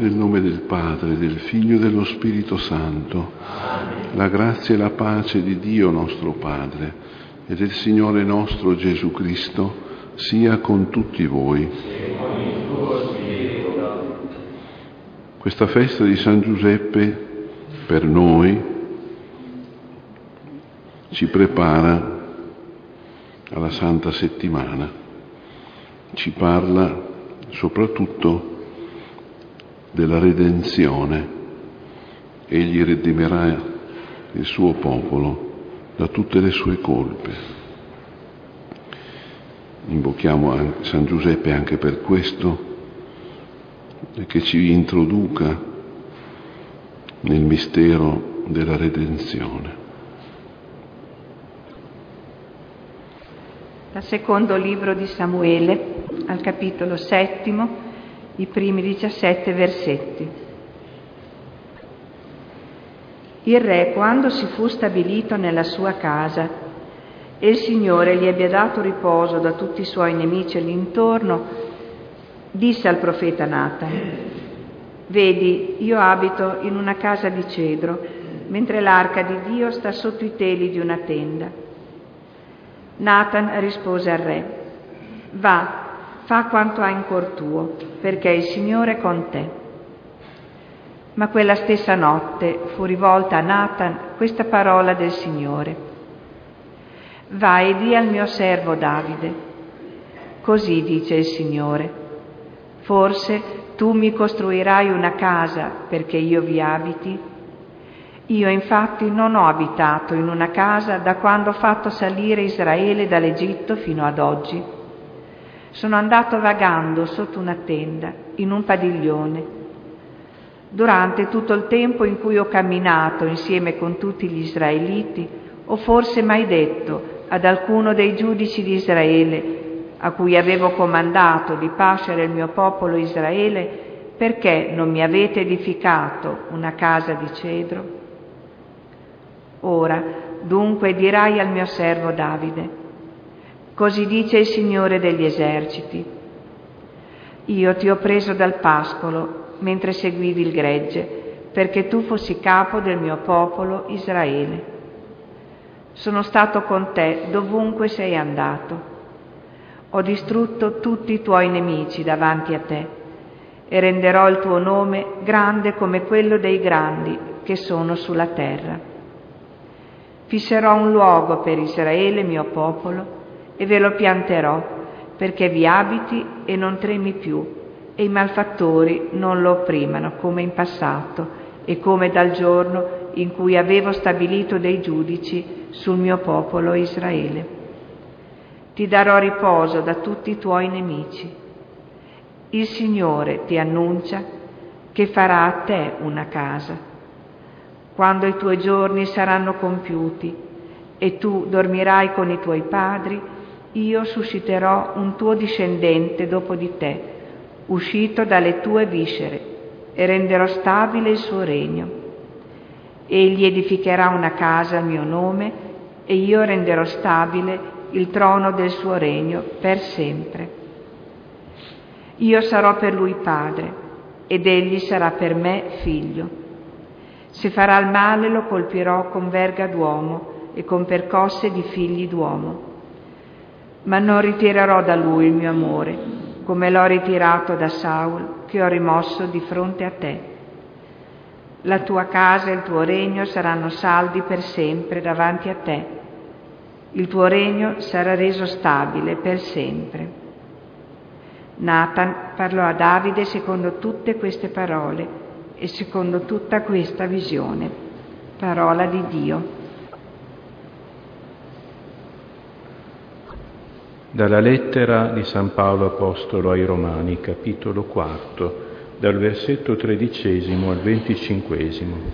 Nel nome del Padre, del Figlio e dello Spirito Santo. Amen. La grazia e la pace di Dio nostro Padre e del Signore nostro Gesù Cristo sia con tutti voi. E con il tuo spirito. Questa festa di San Giuseppe per noi ci prepara alla Santa Settimana, ci parla soprattutto della redenzione. Egli redimerà il suo popolo da tutte le sue colpe. Invochiamo anche San Giuseppe anche per questo, e che ci introduca nel mistero della redenzione. Dal secondo libro di Samuele, al capitolo 7, i primi 17 versetti. Il re, quando si fu stabilito nella sua casa e il Signore gli abbia dato riposo da tutti i suoi nemici all'intorno, disse al profeta Natan: «Vedi, io abito in una casa di cedro, mentre l'arca di Dio sta sotto i teli di una tenda». Natan rispose al re: «Va, fa quanto hai in cuor tuo, perché il Signore è con te». Ma quella stessa notte fu rivolta a Natan questa parola del Signore: «Va e di al mio servo Davide, così dice il Signore, forse tu mi costruirai una casa perché io vi abiti? Io infatti non ho abitato in una casa da quando ho fatto salire Israele dall'Egitto fino ad oggi. Sono andato vagando sotto una tenda, in un padiglione. Durante tutto il tempo in cui ho camminato insieme con tutti gli israeliti, ho forse mai detto ad alcuno dei giudici di Israele, a cui avevo comandato di pascere il mio popolo Israele, perché non mi avete edificato una casa di cedro? Ora, dunque, dirai al mio servo Davide: così dice il Signore degli eserciti, io ti ho preso dal pascolo mentre seguivi il gregge, perché tu fossi capo del mio popolo Israele. Sono stato con te dovunque sei andato. Ho distrutto tutti i tuoi nemici davanti a te e renderò il tuo nome grande come quello dei grandi che sono sulla terra. Fisserò un luogo per Israele, mio popolo, e ve lo pianterò, perché vi abiti e non tremi più, e i malfattori non lo opprimano come in passato e come dal giorno in cui avevo stabilito dei giudici sul mio popolo Israele. Ti darò riposo da tutti i tuoi nemici. Il Signore ti annuncia che farà a te una casa. Quando i tuoi giorni saranno compiuti e tu dormirai con i tuoi padri, io susciterò un tuo discendente dopo di te, uscito dalle tue viscere, e renderò stabile il suo regno. Egli edificherà una casa al mio nome e io renderò stabile il trono del suo regno per sempre. Io sarò per lui padre ed egli sarà per me figlio. Se farà il male lo colpirò con verga d'uomo e con percosse di figli d'uomo. Ma non ritirerò da lui il mio amore, come l'ho ritirato da Saul, che ho rimosso di fronte a te. La tua casa e il tuo regno saranno saldi per sempre davanti a te. Il tuo regno sarà reso stabile per sempre». Natan parlò a Davide secondo tutte queste parole e secondo tutta questa visione. Parola di Dio. Dalla lettera di San Paolo Apostolo ai Romani, capitolo 4, dal versetto 13 al 25.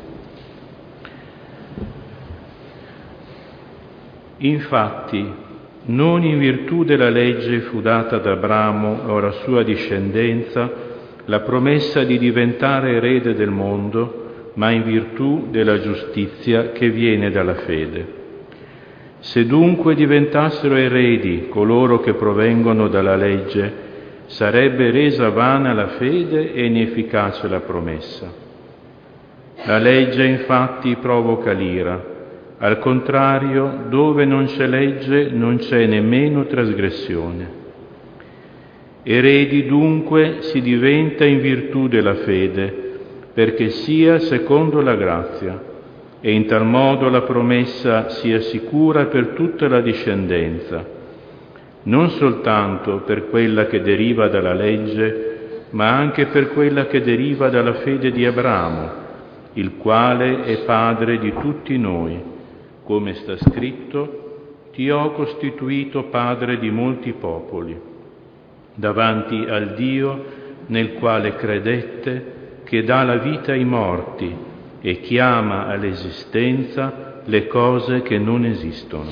Infatti, non in virtù della legge fu data ad Abramo o alla sua discendenza la promessa di diventare erede del mondo, ma in virtù della giustizia che viene dalla fede. Se dunque diventassero eredi coloro che provengono dalla legge, sarebbe resa vana la fede e inefficace la promessa. La legge infatti provoca l'ira. Al contrario, dove non c'è legge non c'è nemmeno trasgressione. Eredi dunque si diventa in virtù della fede, perché sia secondo la grazia, e in tal modo la promessa sia sicura per tutta la discendenza, non soltanto per quella che deriva dalla legge, ma anche per quella che deriva dalla fede di Abramo, il quale è padre di tutti noi. Come sta scritto, ti ho costituito padre di molti popoli, davanti al Dio nel quale credette, che dà la vita ai morti e chiama all'esistenza le cose che non esistono.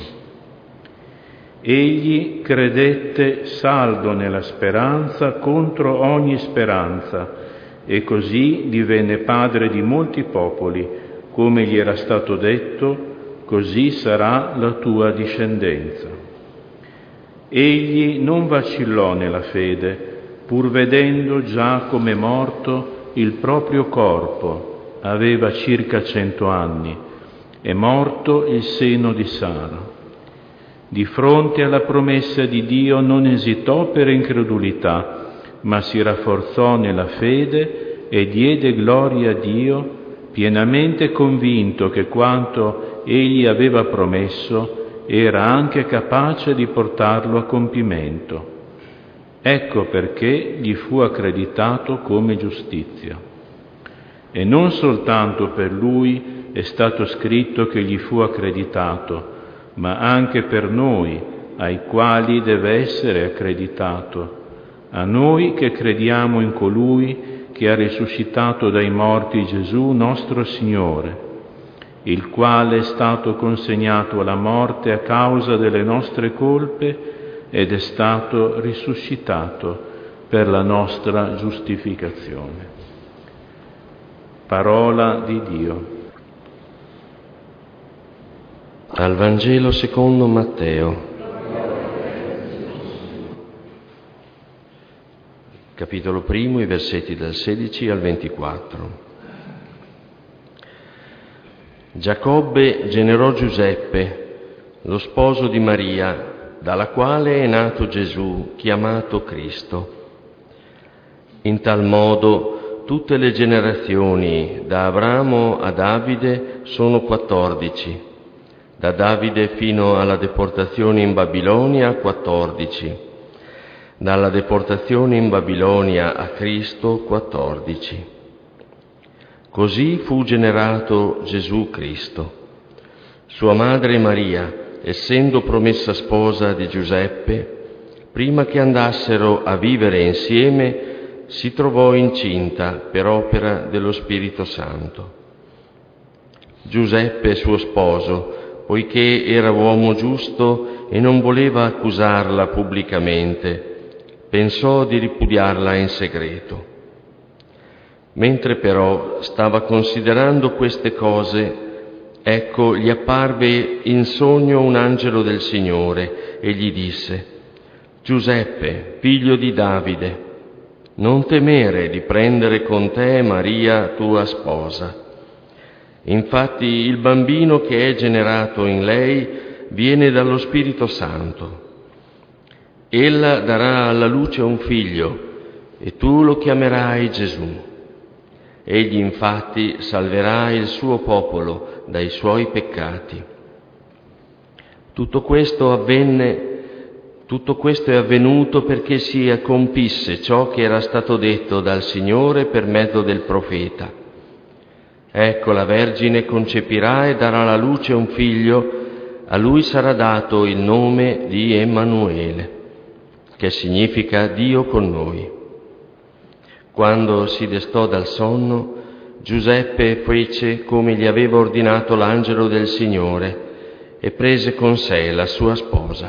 Egli credette saldo nella speranza contro ogni speranza e così divenne padre di molti popoli, come gli era stato detto: così sarà la tua discendenza. Egli non vacillò nella fede, pur vedendo già come morto il proprio corpo, aveva circa 100 anni, è morto il seno di Sara. Di fronte alla promessa di Dio non esitò per incredulità, ma si rafforzò nella fede e diede gloria a Dio, pienamente convinto che quanto Egli aveva promesso era anche capace di portarlo a compimento. Ecco perché gli fu accreditato come giustizia. E non soltanto per lui è stato scritto che gli fu accreditato, ma anche per noi, ai quali deve essere accreditato, a noi che crediamo in colui che ha risuscitato dai morti Gesù nostro Signore, il quale è stato consegnato alla morte a causa delle nostre colpe ed è stato risuscitato per la nostra giustificazione. Parola di Dio. Dal Vangelo secondo Matteo, capitolo 1, i versetti dal 16 al 24. Giacobbe generò Giuseppe, lo sposo di Maria, dalla quale è nato Gesù, chiamato Cristo. In tal modo tutte le generazioni, da Abramo a Davide, sono 14, da Davide fino alla deportazione in Babilonia 14, dalla deportazione in Babilonia a Cristo 14. Così fu generato Gesù Cristo. Sua madre Maria, essendo promessa sposa di Giuseppe, prima che andassero a vivere insieme, si trovò incinta per opera dello Spirito Santo. Giuseppe, suo sposo, poiché era uomo giusto e non voleva accusarla pubblicamente, pensò di ripudiarla in segreto. Mentre però stava considerando queste cose, ecco, gli apparve in sogno un angelo del Signore e gli disse: Giuseppe, figlio di Davide, non temere di prendere con te Maria, tua sposa. Infatti il bambino che è generato in lei viene dallo Spirito Santo. Ella darà alla luce un figlio e tu lo chiamerai Gesù. Egli infatti salverà il suo popolo dai suoi peccati. Tutto questo è avvenuto perché si compisse ciò che era stato detto dal Signore per mezzo del profeta. Ecco, la Vergine concepirà e darà alla luce un figlio, a lui sarà dato il nome di Emanuele, che significa Dio con noi. Quando si destò dal sonno, Giuseppe fece come gli aveva ordinato l'angelo del Signore e prese con sé la sua sposa.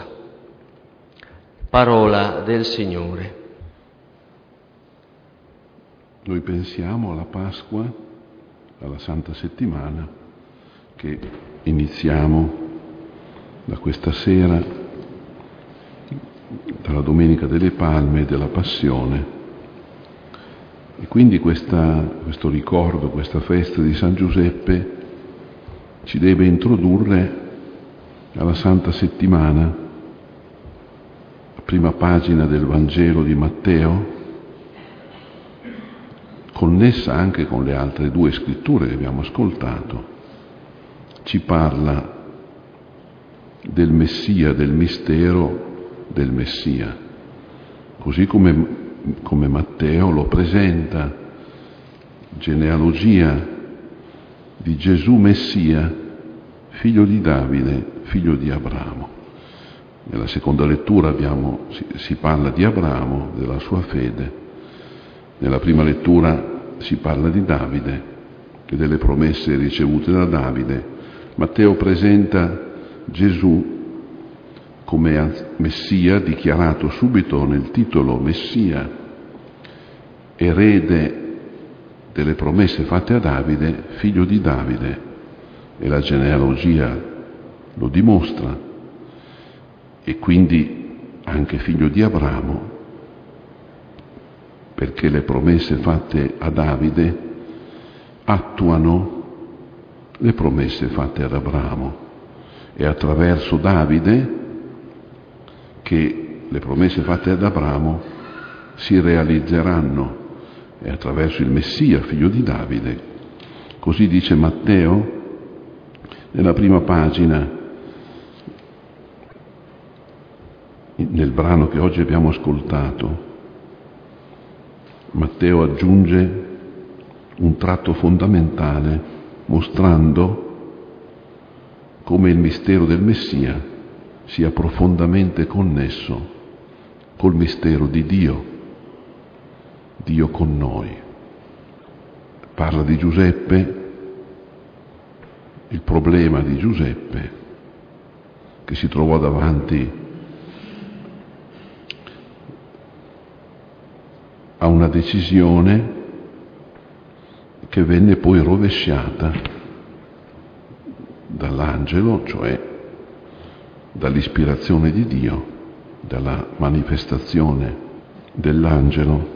Parola del Signore. Noi pensiamo alla Pasqua, alla Santa Settimana, che iniziamo da questa sera dalla Domenica delle Palme e della Passione. E quindi questo ricordo, questa festa di San Giuseppe ci deve introdurre alla Santa Settimana, la prima pagina del Vangelo di Matteo, connessa anche con le altre due scritture che abbiamo ascoltato, ci parla del Messia, del mistero del Messia, così come Matteo lo presenta, genealogia di Gesù Messia, figlio di Davide, figlio di Abramo. Nella seconda lettura si parla di Abramo, della sua fede. Nella prima lettura si parla di Davide e delle promesse ricevute da Davide. Matteo presenta Gesù come Messia, dichiarato subito nel titolo Messia, erede delle promesse fatte a Davide, figlio di Davide, e la genealogia lo dimostra, e quindi anche figlio di Abramo, perché le promesse fatte a Davide attuano le promesse fatte ad Abramo. È attraverso Davide che le promesse fatte ad Abramo si realizzeranno, è attraverso il Messia, figlio di Davide. Così dice Matteo nella prima pagina, nel brano che oggi abbiamo ascoltato. Matteo aggiunge un tratto fondamentale, mostrando come il mistero del Messia sia profondamente connesso col mistero di Dio, Dio con noi. Parla di Giuseppe, il problema di Giuseppe, che si trovò davanti a una decisione che venne poi rovesciata dall'angelo, cioè dall'ispirazione di Dio, dalla manifestazione dell'angelo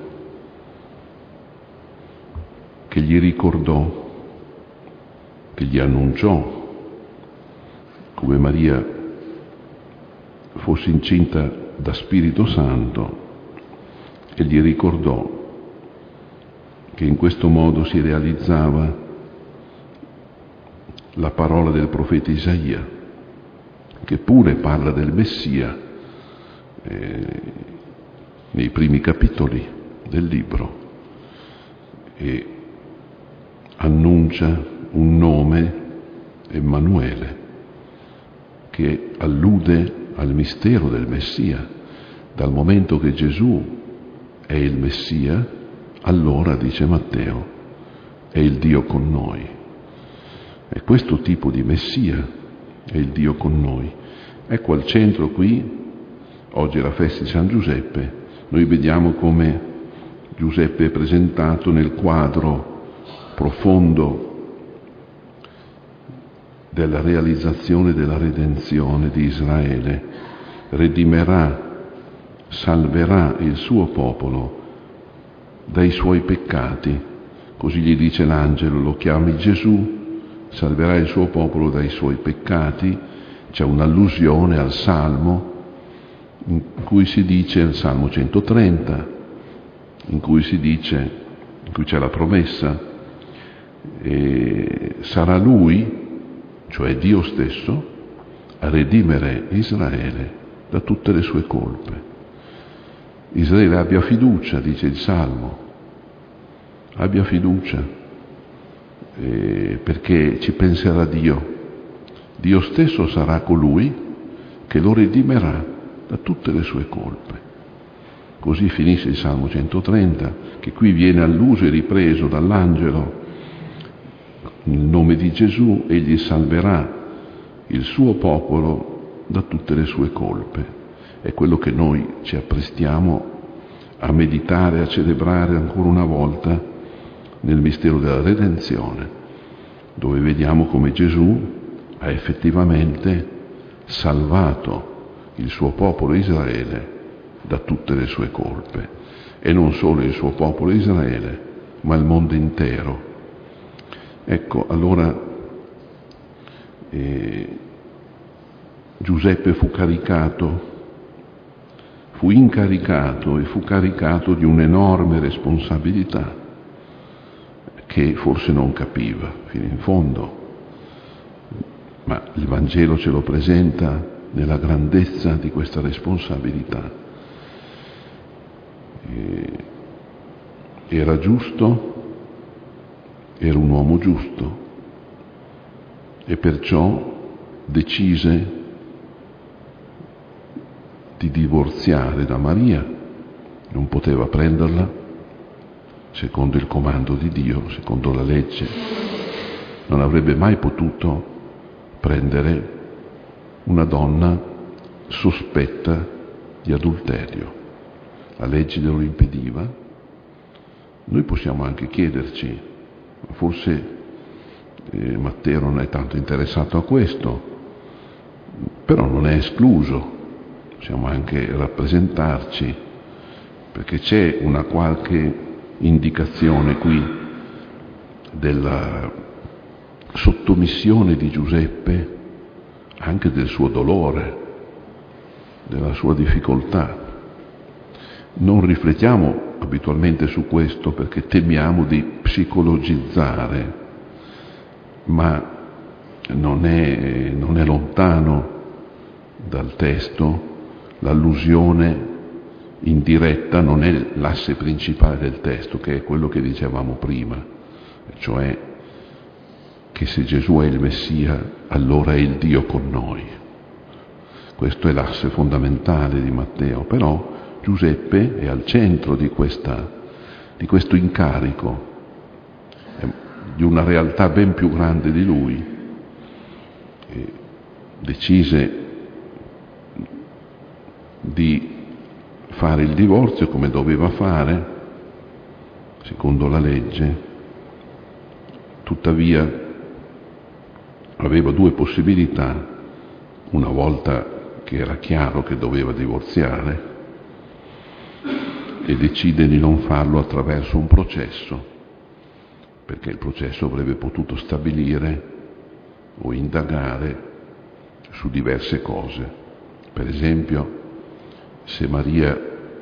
che gli ricordò, che gli annunciò come Maria fosse incinta da Spirito Santo, e gli ricordò che in questo modo si realizzava la parola del profeta Isaia, che pure parla del Messia nei primi capitoli del libro, e annuncia un nome, Emanuele, che allude al mistero del Messia. Dal momento che Gesù è il Messia, allora, dice Matteo, è il Dio con noi. E questo tipo di Messia è il Dio con noi. Ecco, al centro qui, oggi è la festa di San Giuseppe, noi vediamo come Giuseppe è presentato nel quadro profondo della realizzazione della redenzione di Israele. Redimerà, salverà il suo popolo dai suoi peccati, così gli dice l'angelo, lo chiami Gesù, salverà il suo popolo dai suoi peccati. C'è un'allusione al Salmo in cui si dice, il Salmo 130, in cui c'è la promessa, sarà Lui, cioè Dio stesso, a redimere Israele da tutte le sue colpe. Israele abbia fiducia, dice il Salmo, abbia fiducia, perché ci penserà Dio. Dio stesso sarà colui che lo redimerà da tutte le sue colpe. Così finisce il Salmo 130, che qui viene alluso e ripreso dall'angelo. Nel nome di Gesù egli salverà il suo popolo da tutte le sue colpe. È quello che noi ci apprestiamo a meditare, a celebrare ancora una volta nel mistero della redenzione, dove vediamo come Gesù ha effettivamente salvato il suo popolo Israele da tutte le sue colpe, e non solo il suo popolo Israele, ma il mondo intero. Ecco, allora Giuseppe fu incaricato e fu caricato di un'enorme responsabilità che forse non capiva fino in fondo, ma il Vangelo ce lo presenta nella grandezza di questa responsabilità. Era giusto, era un uomo giusto, e perciò decise di divorziare da Maria. Non poteva prenderla secondo il comando di Dio, secondo la legge. Non avrebbe mai potuto prendere una donna sospetta di adulterio. La legge glielo impediva. Noi possiamo anche chiederci, forse Matteo non è tanto interessato a questo, però non è escluso, possiamo anche rappresentarci, perché c'è una qualche indicazione qui della sottomissione di Giuseppe, anche del suo dolore, della sua difficoltà. Non riflettiamo abitualmente su questo perché temiamo di psicologizzare, ma non è lontano dal testo. L'allusione indiretta non è l'asse principale del testo, che è quello che dicevamo prima, cioè che se Gesù è il Messia, allora è il Dio con noi. Questo è l'asse fondamentale di Matteo, però Giuseppe è al centro di questo incarico, di una realtà ben più grande di lui. E decise di fare il divorzio come doveva fare, secondo la legge. Tuttavia aveva due possibilità, una volta che era chiaro che doveva divorziare, e decide di non farlo attraverso un processo, perché il processo avrebbe potuto stabilire o indagare su diverse cose. Per esempio, se Maria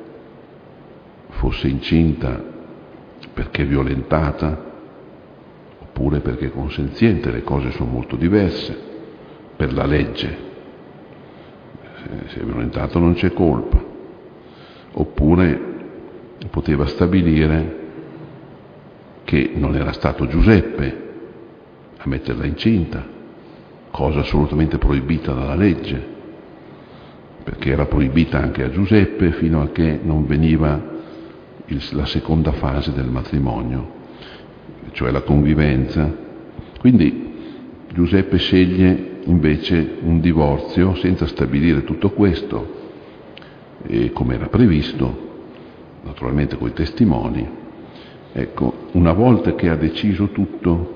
fosse incinta perché violentata oppure perché consenziente, le cose sono molto diverse per la legge. Se è violentato non c'è colpa. Oppure poteva stabilire che non era stato Giuseppe a metterla incinta, cosa assolutamente proibita dalla legge, perché era proibita anche a Giuseppe fino a che non veniva la seconda fase del matrimonio, cioè la convivenza. Quindi Giuseppe sceglie invece un divorzio senza stabilire tutto questo, e come era previsto, naturalmente coi testimoni. Ecco, una volta che ha deciso tutto,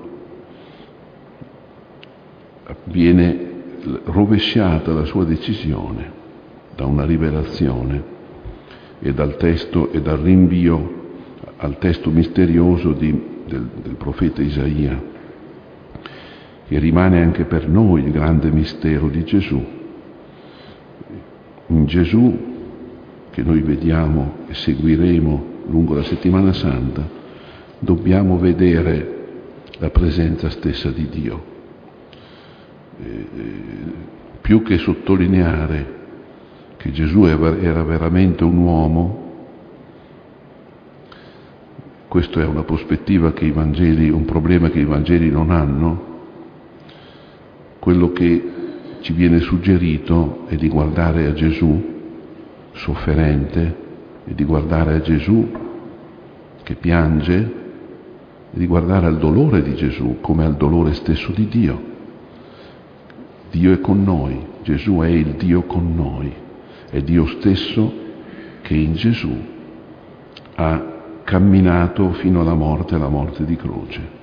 viene rovesciata la sua decisione da una rivelazione e dal testo e dal rinvio al testo misterioso del profeta Isaia, che rimane anche per noi il grande mistero di Gesù. In Gesù, che noi vediamo e seguiremo lungo la Settimana Santa, dobbiamo vedere la presenza stessa di Dio. Più che sottolineare che Gesù era veramente un uomo, questa è una prospettiva che un problema che i Vangeli non hanno. Quello che ci viene suggerito è di guardare a Gesù sofferente, e di guardare a Gesù che piange, e di guardare al dolore di Gesù come al dolore stesso di Dio. Dio è con noi, Gesù è il Dio con noi, è Dio stesso che in Gesù ha camminato fino alla morte di croce.